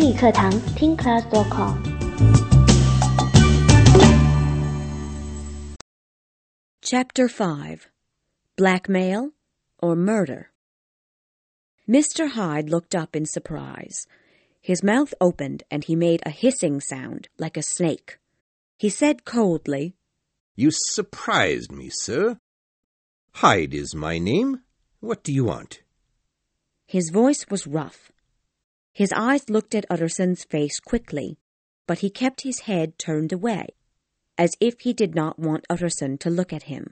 英语课堂听 class.com。 Chapter 5. Blackmail or Murder. Mr. Hyde looked up in surprise. His mouth opened and he made a hissing sound like a snake. He said coldly, "You surprised me, sir. Hyde is my name. What do you want?" His voice was rough. His eyes looked at Utterson's face quickly, but he kept his head turned away, as if he did not want Utterson to look at him.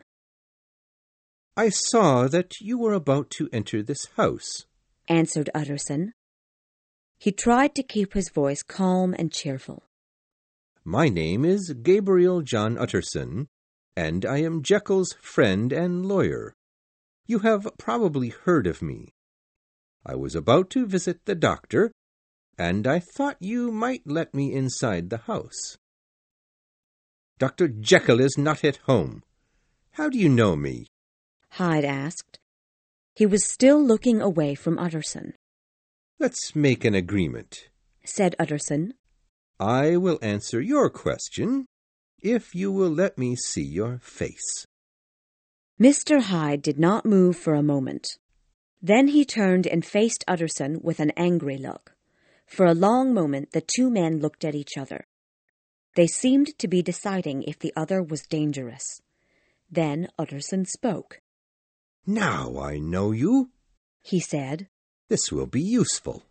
"I saw that you were about to enter this house," answered Utterson. He tried to keep his voice calm and cheerful. "My name is Gabriel John Utterson, and I am Jekyll's friend and lawyer. You have probably heard of me. I was about to visit the doctor, and I thought you might let me inside the house." "Dr. Jekyll is not at home. How do you know me?" Hyde asked. He was still looking away from Utterson. "Let's make an agreement," said Utterson. "I will answer your question if you will let me see your face." Mr. Hyde did not move for a moment. Then he turned and faced Utterson with an angry look. For a long moment the two men looked at each other. They seemed to be deciding if the other was dangerous. Then Utterson spoke. "Now I know you," he said. "This will be useful."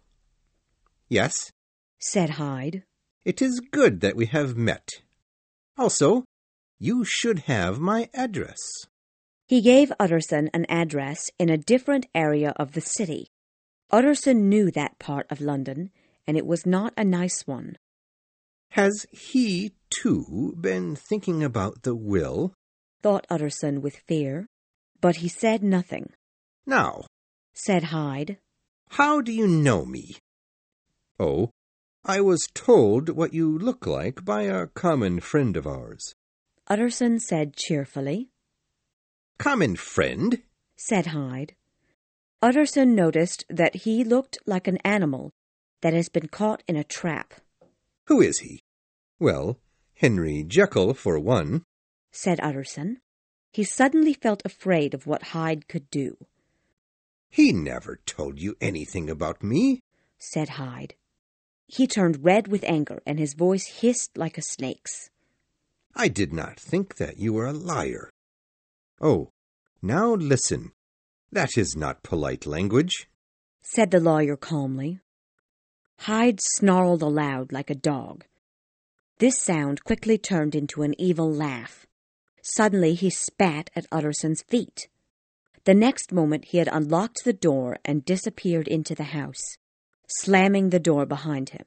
"Yes," said Hyde. "It is good that we have met. Also, you should have my address." He gave Utterson an address in a different area of the city. Utterson knew that part of London, and it was not a nice one. "Has he, too, been thinking about the will?" thought Utterson with fear. But he said nothing. "Now," said Hyde, "how do you know me?" "Oh, I was told what you look like by a common friend of ours." Utterson said cheerfully. "Common friend?" said Hyde. Utterson noticed that he looked like an animal that has been caught in a trap. "Who is he?" "Well, Henry Jekyll, for one," said Utterson. He suddenly felt afraid of what Hyde could do. "He never told you anything about me," said Hyde. He turned red with anger, and his voice hissed like a snake's. "I did not think that you were a liar. Oh, now listen. That is not polite language," said the lawyer calmly. Hyde snarled aloud like a dog. This sound quickly turned into an evil laugh. Suddenly he spat at Utterson's feet. The next moment he had unlocked the door and disappeared into the house, slamming the door behind him.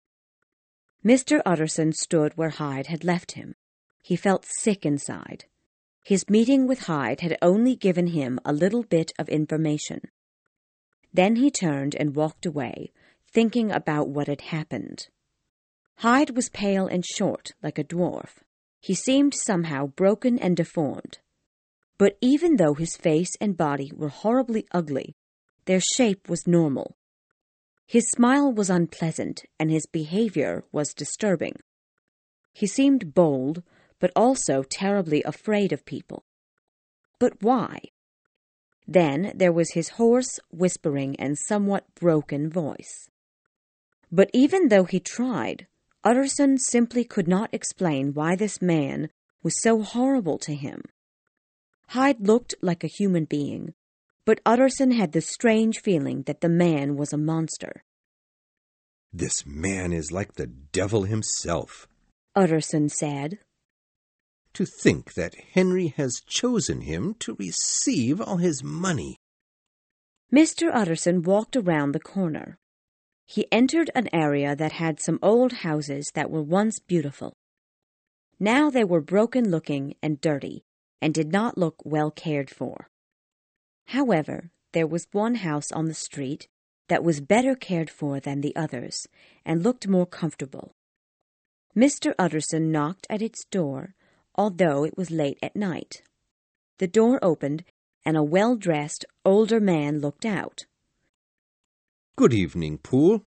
Mr. Utterson stood where Hyde had left him. He felt sick inside. His meeting with Hyde had only given him a little bit of information. Then he turned and walked away, thinking about what had happened. Hyde was pale and short, like a dwarf. He seemed somehow broken and deformed. But even though his face and body were horribly ugly, their shape was normal. His smile was unpleasant, and his behavior was disturbing. He seemed bold, but also terribly afraid of people. But why? Then there was his hoarse, whispering, and somewhat broken voice. But even though he tried, Utterson simply could not explain why this man was so horrible to him. Hyde looked like a human being, but Utterson had the strange feeling that the man was a monster. "This man is like the devil himself," Utterson said. "To think that Henry has chosen him to receive all his money." Mr. Utterson walked around the corner. He entered an area that had some old houses that were once beautiful. Now they were broken-looking and dirty, and did not look well cared for. However, there was one house on the street that was better cared for than the others, and looked more comfortable. Mr. Utterson knocked at its door, although it was late at night. The door opened, and a well-dressed, older man looked out. "Good evening, Poole,"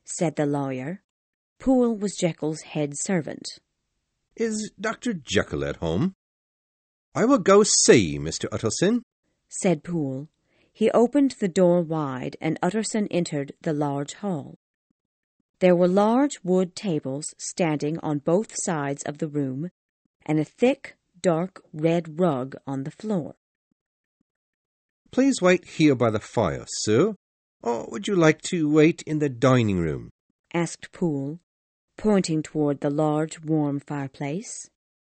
said the lawyer. Poole was Jekyll's head servant. "Is Dr. Jekyll at home?" "I will go see, Mr. Utterson," said Poole. He opened the door wide, and Utterson entered the large hall. There were large wood tables standing on both sides of the room, and a thick, dark red rug on the floor. "Please wait here by the fire, sir, or would you like to wait in the dining room?" asked Poole, pointing toward the large, warm fireplace.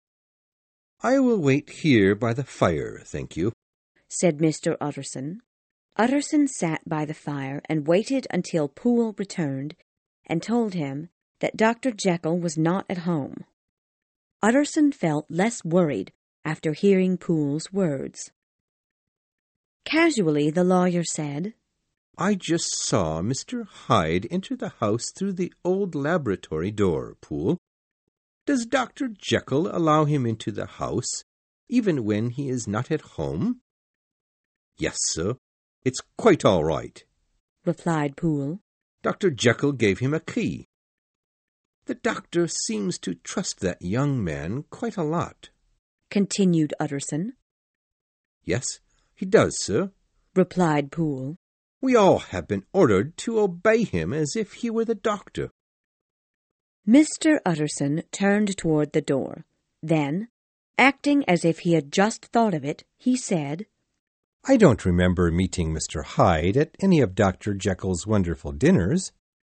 "I will wait here by the fire, thank you," said Mr. Utterson. Utterson sat by the fire and waited until Poole returned and told him that Dr. Jekyll was not at home. Utterson felt less worried after hearing Poole's words. Casually, the lawyer said, "I just saw Mr. Hyde enter the house through the old laboratory door, Poole. Does Dr. Jekyll allow him into the house, even when he is not at home?" "Yes, sir. It's quite all right," replied Poole. "Dr. Jekyll gave him a key. The doctor seems to trust that young man quite a lot," continued Utterson. "Yes, he does, sir," replied Poole. "We all have been ordered to obey him as if he were the doctor." Mr. Utterson turned toward the door. Then, acting as if he had just thought of it, he said, "I don't remember meeting Mr. Hyde at any of Dr. Jekyll's wonderful dinners."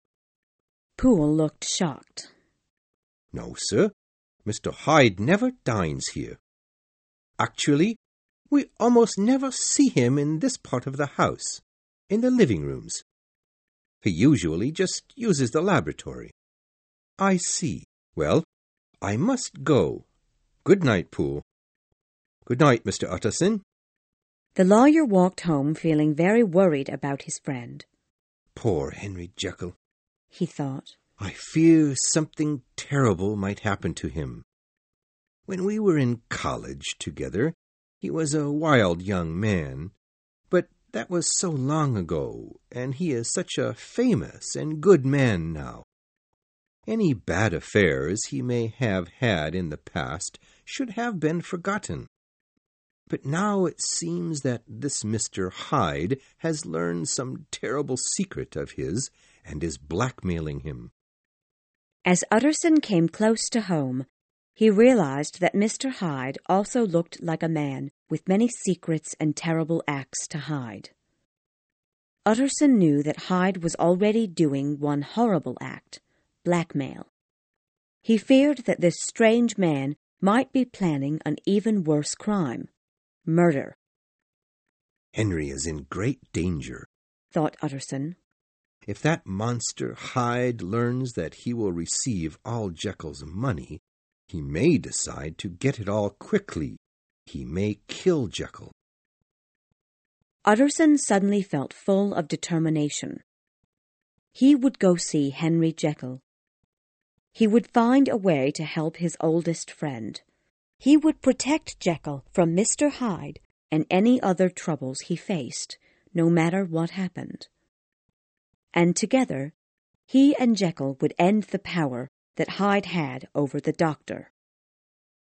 Poole looked shocked. "No, sir. Mr. Hyde never dines here. Actually, we almost never see him in this part of the house, in the living rooms. He usually just uses the laboratory." "I see. Well, I must go. Good night, Poole." "Good night, Mr. Utterson." The lawyer walked home feeling very worried about his friend. "Poor Henry Jekyll," he thought. "I fear something terrible might happen to him. When we were in college together, he was a wild young man, but that was so long ago, and he is such a famous and good man now. Any bad affairs he may have had in the past should have been forgotten. But now it seems that this Mr. Hyde has learned some terrible secret of his and is blackmailing him." As Utterson came close to home, he realized that Mr. Hyde also looked like a man with many secrets and terrible acts to hide. Utterson knew that Hyde was already doing one horrible act, blackmail. He feared that this strange man might be planning an even worse crime, murder. "Henry is in great danger," thought Utterson. "If that monster Hyde learns that he will receive all Jekyll's money, he may decide to get it all quickly. He may kill Jekyll." Utterson suddenly felt full of determination. He would go see Henry Jekyll. He would find a way to help his oldest friend. He would protect Jekyll from Mr. Hyde and any other troubles he faced, no matter what happened. And together, he and Jekyll would end the power that Hyde had over the doctor.